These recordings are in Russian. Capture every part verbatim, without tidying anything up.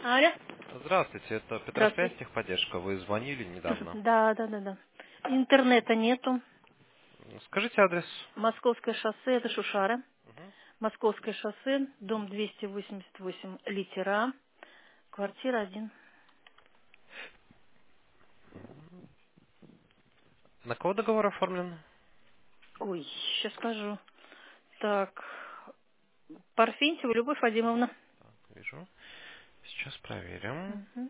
Алло. Здравствуйте, это Петросвязь, Здравствуйте. техподдержка. Вы звонили недавно. Да, да, да, да. Интернета нету. Скажите адрес. Московское шоссе, это Шушара. Мгм. Московское шоссе, дом двести восемьдесят восемь, литера, квартира один. На кого договор оформлен? Ой, сейчас скажу. Так, Парфентьева Любовь Вадимовна. Вижу. Сейчас проверим. Мгм.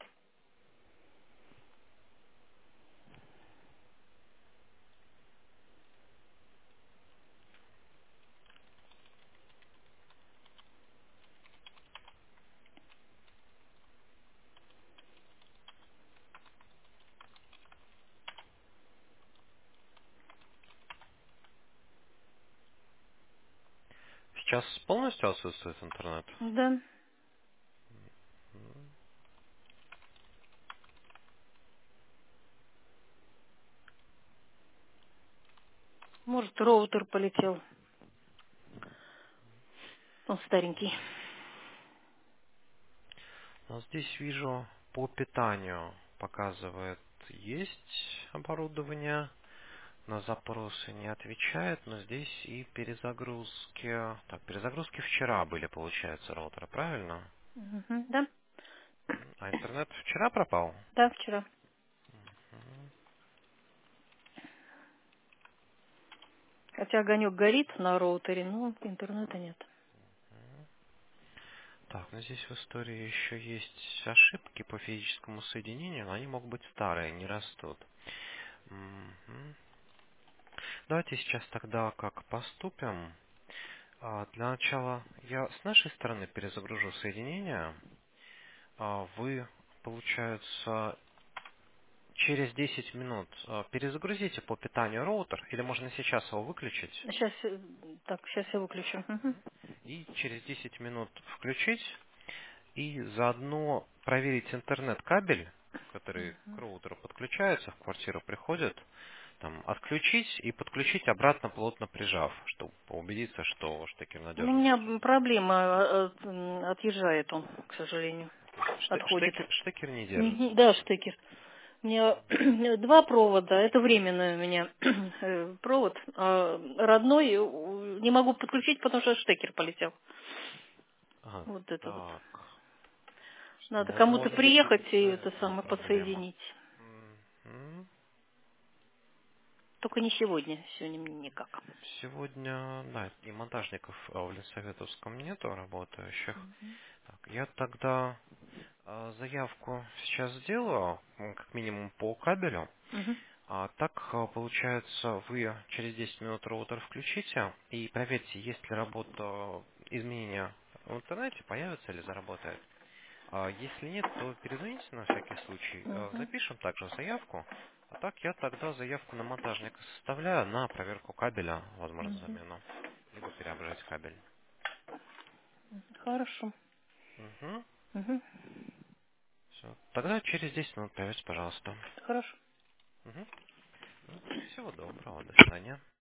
Сейчас полностью отсутствует интернет? Да. М, Может, роутер полетел. Он старенький. Но здесь вижу по питанию показывает есть оборудование. На запросы не отвечает, но здесь и перезагрузки. Так, перезагрузки вчера были, получается, роутера, правильно? Мгм. Да, А интернет вчера пропал? да, вчера. Хотя огонек горит на роутере, но интернета нет. Так, ну здесь в истории еще есть ошибки по физическому соединению, но они могут быть старые, не растут. Мгм. Давайте сейчас тогда как поступим. А, Для начала я с нашей стороны перезагружу соединение. А, Вы, получается, через десять минут а, перезагрузите по питанию роутер, или можно сейчас его выключить, Сейчас, так, сейчас я выключу. Мгм. и через десять минут включить. И заодно проверить интернет-кабель, который к роутеру подключается, в квартиру приходит, там, отключить и подключить обратно, плотно прижав, чтобы убедиться, что штекер У надежно меня держит. проблема, э, от- м, отъезжает он, к сожалению, Ште- отходит. Штекер, штекер не Мгм. держится. Да, штекер. У меня два провода, это временный у меня э, провод, а родной э, не могу подключить, потому что штекер полетел. Ага, Вот это вот. так. Что, Надо мо- кому-то может быть, приехать и именно это это самое проблема. подсоединить. Мгм. Только не сегодня, сегодня мне никак. Сегодня, да, и монтажников а, в Лисаветовском нету работающих. Так, я тогда а, заявку сейчас сделаю, м, как минимум по кабелю. Мгм. А так, а, получается, вы через десять минут роутер включите и проверьте, есть ли работа, изменения в интернете, появится или заработает. А если нет, то перезвоните на всякий случай, а, Мгм. запишем также заявку. А так я тогда заявку на монтажника составляю на проверку кабеля, возможно, Мгм. замену, либо переобжать кабель. Хорошо. Угу. Мгм. Все. Тогда через десять минут появится, пожалуйста. Хорошо. Мгм. Ну, всего доброго, до свидания.